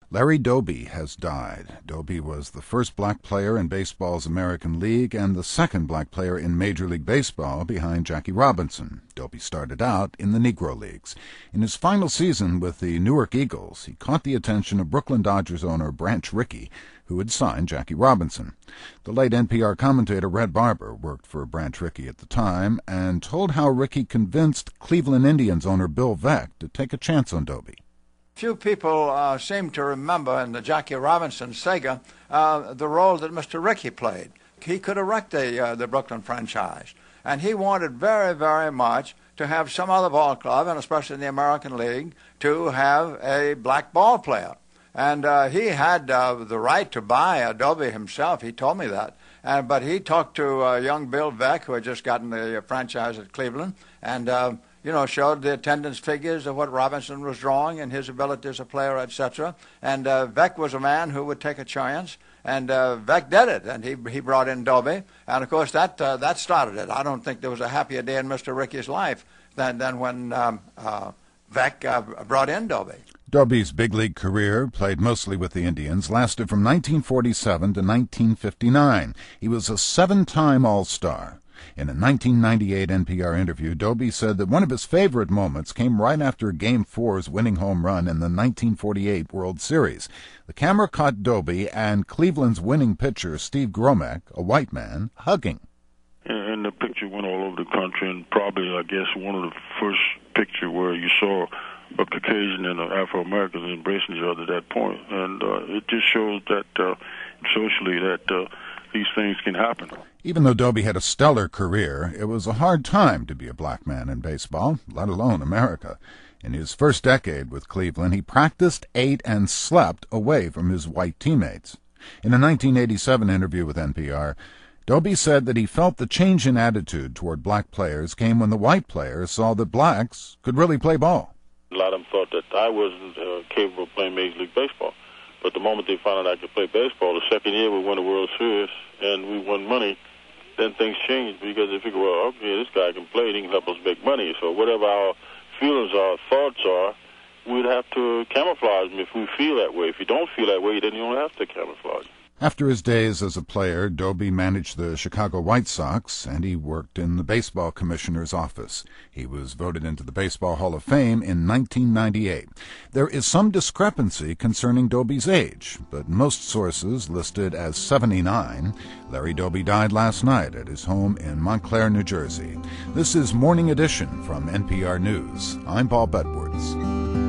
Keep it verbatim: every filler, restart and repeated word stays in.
Larry Doby has died. Doby was the first black player in baseball's American League and the second black player in Major League Baseball behind Jackie Robinson. Doby started out in the Negro Leagues. In his final season with the Newark Eagles, he caught the attention of Brooklyn Dodgers owner Branch Rickey, who had signed Jackie Robinson. The late N P R commentator Red Barber worked for Branch Rickey at the time and told how Rickey convinced Cleveland Indians owner Bill Veeck to take a chance on Doby. Few people uh, seem to remember in the Jackie Robinson saga uh, the role that Mister Rickey played. He could have wrecked the, uh, the Brooklyn franchise, and he wanted very, very much to have some other ball club, and especially in the American League, to have a black ball player. And uh, he had uh, the right to buy Doby himself. He told me that. Uh, but he talked to uh, young Bill Veeck, who had just gotten the franchise at Cleveland, and uh, you know, showed the attendance figures of what Robinson was drawing and his ability as a player, et cetera. And uh, Veeck was a man who would take a chance, and uh, Veeck did it, and he he brought in Doby. And, of course, that uh, that started it. I don't think there was a happier day in Mister Rickey's life than, than when um, uh, Veeck uh, brought in Doby. Doby's big league career, played mostly with the Indians, lasted from nineteen forty-seven to nineteen fifty-nine. He was a seven-time All-Star. In a nineteen ninety-eight N P R interview, Doby said that one of his favorite moments came right after Game four's winning home run in the nineteen forty-eight World Series. The camera caught Doby and Cleveland's winning pitcher, Steve Gromek, a white man, hugging. And the picture went all over the country, and probably, I guess, one of the first pictures where you saw a Caucasian and an Afro-American embracing each other at that point. And uh, it just shows that uh, socially that uh, these things can happen. Even though Doby had a stellar career, it was a hard time to be a black man in baseball, let alone America. In his first decade with Cleveland, he practiced, ate, and slept away from his white teammates. In a nineteen eighty-seven interview with N P R, Doby said that he felt the change in attitude toward black players came when the white players saw that blacks could really play ball. A lot of them thought that I wasn't uh, capable of playing Major League Baseball. But the moment they found out I could play baseball, the second year we won the World Series and we won money, then things changed because they figured, well, okay, this guy can play, he can help us make money. So whatever our feelings are, thoughts are, we'd have to camouflage them if we feel that way. If you don't feel that way, then you don't have to camouflage. After his days as a player, Doby managed the Chicago White Sox, and he worked in the baseball commissioner's office. He was voted into the Baseball Hall of Fame in nineteen ninety-eight. There is some discrepancy concerning Doby's age, but most sources listed as seventy-nine. Larry Doby died last night at his home in Montclair, New Jersey. This is Morning Edition from N P R News. I'm Paul Bedwards.